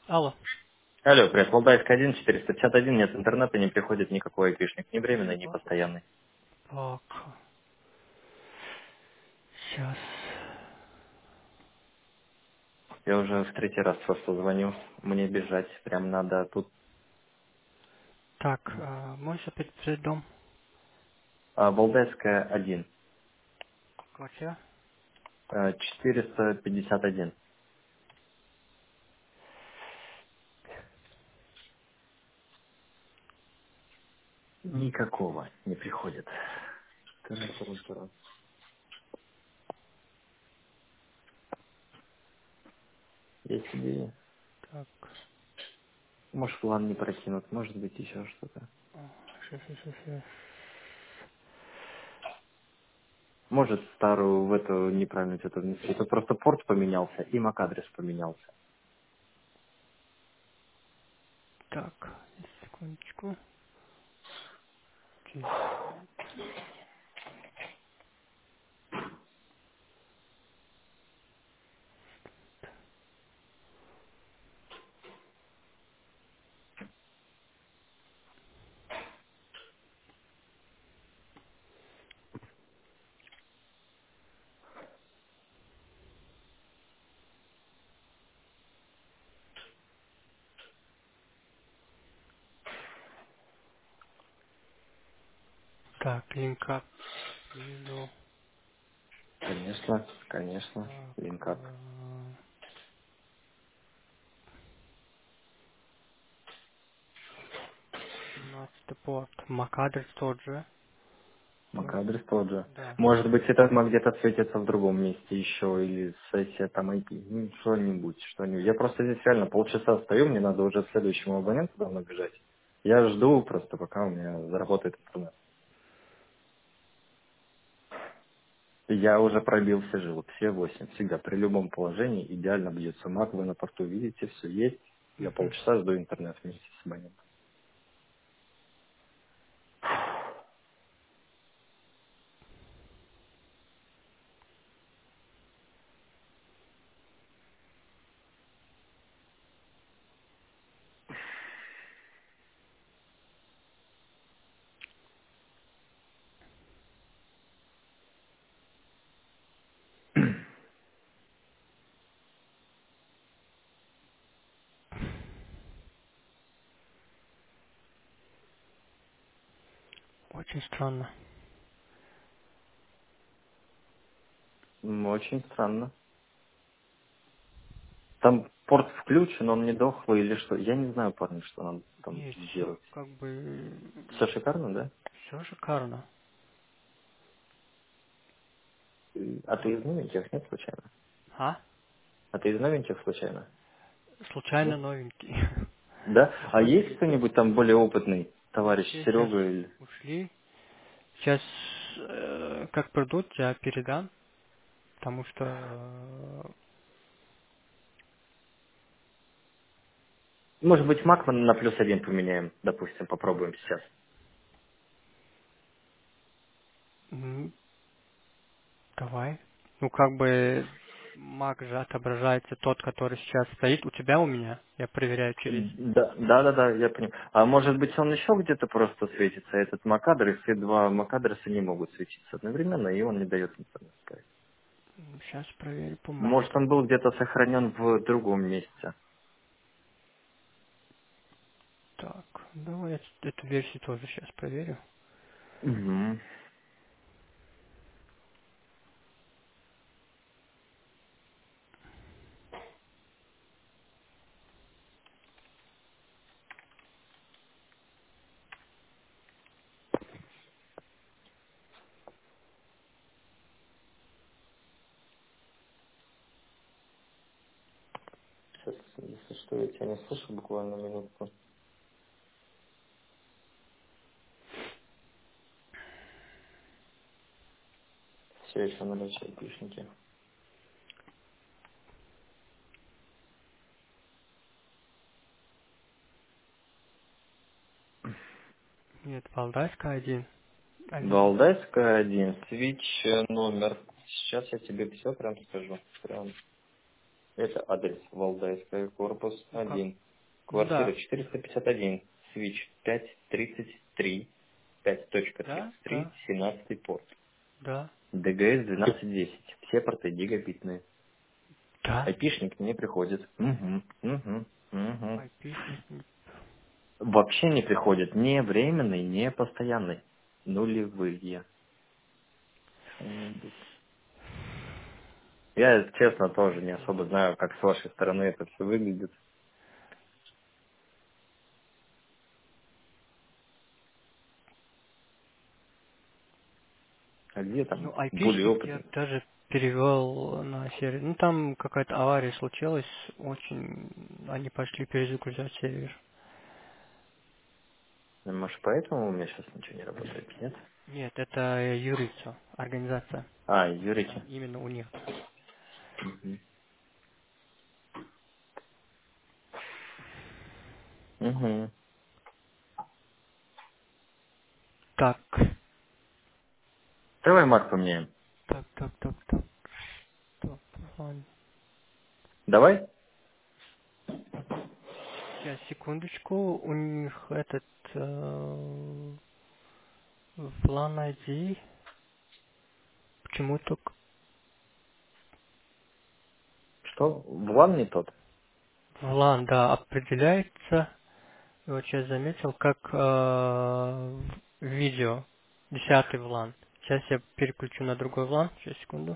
Алло. Алло, привет, Валдайская 1, 451, нет интернета, не приходит никакой айпишник, ни временный, ни Ебать. постоянный. Так. Сейчас. Я уже в третий раз просто звоню, мне бежать, прям надо тут. Так, можешь опять взять дом? Валдайская 1, Квартира? 451. Никакого не приходит. Таран-таран-таран. Есть идеи? Так. Может, план не прокинут, может быть, еще что-то. Щас. Может, старую в эту неправильно что-то внесли. Это просто порт поменялся и MAC-адрес поменялся. Так, секундочку. Окей. Так, линкап. Вижу. Конечно, конечно, Так, линкап. Мастепорт. MAC-адрес тот же. Только, MAC-адрес тот же. да. Может быть, этот MAC где-то светится в другом месте еще, или сессия там IP. Ну, что-нибудь. Я просто здесь реально полчаса стою, мне надо уже следующему абоненту давно бежать. Я жду просто, пока у меня заработает интернет. И я уже пробил все жилы, все 8. Всегда, при любом положении, идеально бьется MAC, вы на порту видите, все есть. Я Мгм. полчаса жду интернет вместе с абонентом. Очень странно. Очень странно. Там порт включен, он не дохлый или что. Я не знаю, парни, что нам там Не, все сделать. как бы... Все шикарно, да? Все шикарно. А ты из новеньких, нет, случайно? А? А ты из новеньких, случайно? Случайно Нет? новенький. Да? А есть Смотри, кто-нибудь там более опытный? Товарищ все сейчас Серега или... ушли. Сейчас, как придут, я передам, потому что... Может быть, Макман на +1 поменяем, допустим, попробуем сейчас. Давай. Ну, как бы, маг же отображается тот, который сейчас стоит у тебя, у меня. Я проверяю через... Да, я понимаю. А может быть, он еще где-то просто светится, этот MAC-адрес, и два MAC-адреса не могут светиться одновременно, и он не дает интернет. Сейчас проверю по Может, масту. он был где-то сохранен в другом месте. Так, давай я эту версию тоже сейчас проверю. Угу. Сейчас, если что, я тебя не слышу буквально минутку. Все еще на начале пишники. Нет, Валдайская один. Один. Валдайская 1, свич номер. Сейчас я тебе все прям скажу. Прям. Это адрес Валдайская, корпус Ну как? 1, Ну квартира да. 451, свич 533, 5.33, Да, да, 17 порт. да, ДГС 1210. Все порты гигабитные. да. Айпишник не приходит. Угу, угу, угу. Айпишник. Вообще не приходит. Ни временный, ни постоянный. Нулевые. Что-нибудь. Я, честно, тоже не особо знаю, как с вашей стороны это все выглядит. А где там Ну, более айпишник я опытный? даже перевел на сервер. Ну, там какая-то авария случилась, очень... Они пошли перезагружать сервер. Ну, может, поэтому у меня сейчас ничего не работает, нет? Нет, это юрица, организация. А, Да, Юрики. именно у них. Угу. Угу. Так, Давай Мак поменяем. так. Ладно. Давай? Сейчас, секундочку. У них этот... план ID почему-то... Что? Влан не тот? Влан, да, определяется. И вот сейчас заметил, как видео. 10-й влан. Сейчас я переключу на другой влан. Сейчас, секунду.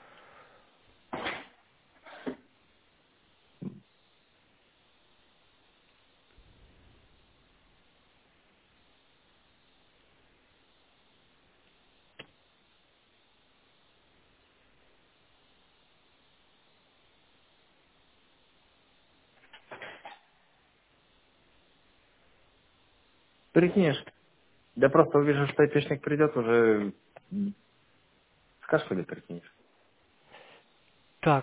Прикинешь. Да просто увижу, что айпишник придет, уже скажешь, куда прикинешь. Так,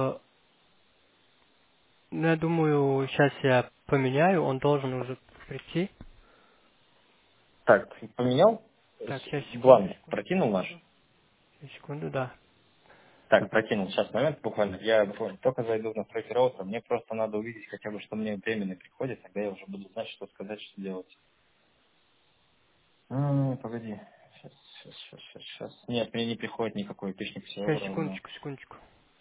ну, я думаю, сейчас я поменяю. Он должен уже прийти. Так, ты поменял? Так, сейчас, секунду, Влан секунду, прокинул наш? секунду. Секунду, да. Так, прокинул. Сейчас момент буквально. Я только зайду в настройки роутера. Мне просто надо увидеть хотя бы, что мне временно приходит. Тогда я уже буду знать, что сказать, что делать. Погоди. Сейчас. Нет, мне не приходит никакой айпишник, все Сейчас, ровно. секундочку.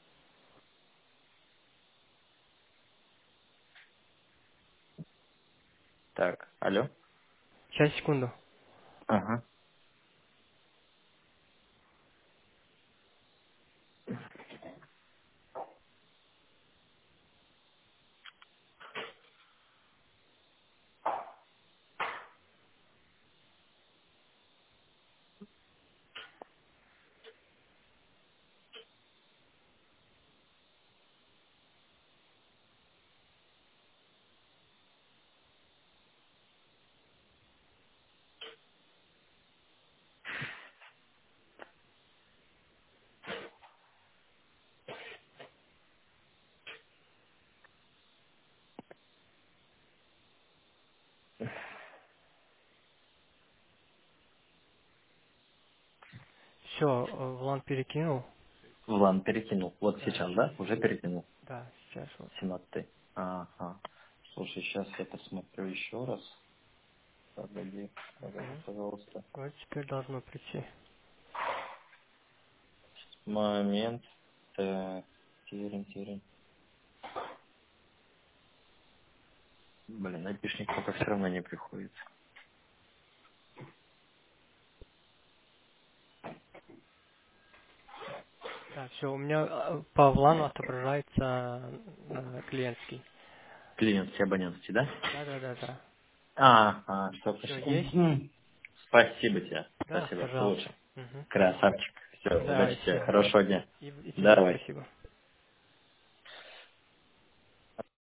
Так, алло? Сейчас, секунду. Ага. Все, влан перекинул. Ладно, перекинул. Вот Да, сейчас, сейчас. да? Уже перекинул. Да, сейчас вот. 17. Ага. Слушай, сейчас я посмотрю еще раз. Погоди, Угу. пожалуйста. Вот теперь должно прийти. Момент. Так, терен. Блин, айпишник пока все равно не приходит. Да, все, у меня по влану отображается клиентский. Клиентский абонентский, да? Да. Что Все почти. есть? Спасибо тебе. Да, Спасибо, ты пожалуйста. лучше. Угу. Красавчик. Все, Давай, удачи тебе, все. хорошего дня. И тебе Давай. спасибо.